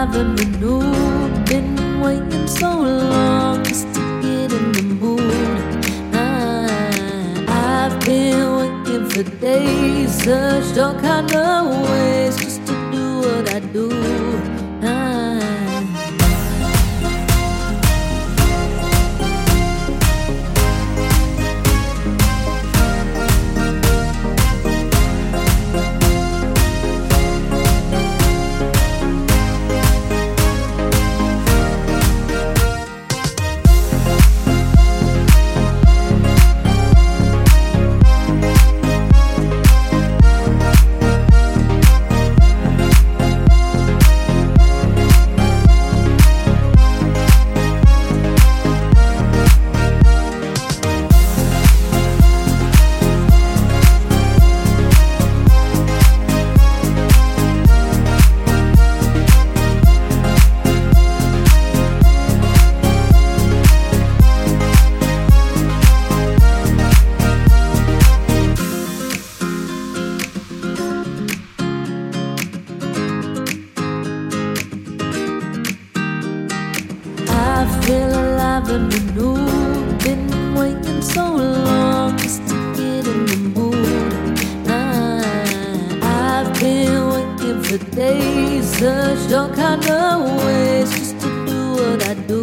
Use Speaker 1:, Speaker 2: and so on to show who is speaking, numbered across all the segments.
Speaker 1: alive and renewed. Been waiting so long just to get in the mood. I've been waiting for days, searched all kind of ways just to do what I do. I feel alive and renewed. Been waiting so long just to get in the mood. I've been waiting for days, searched all kind of ways just to do what I do.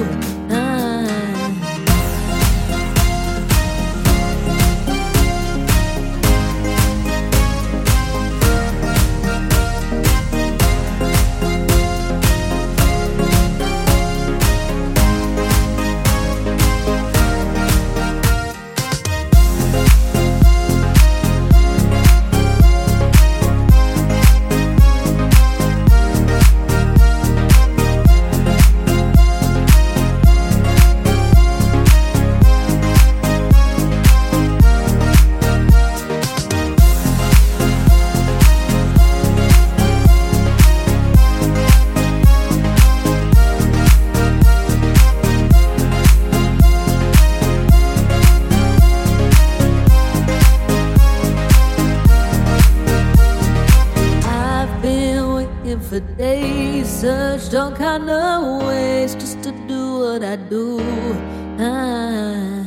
Speaker 1: For days, searched all kind of ways just to do what I do.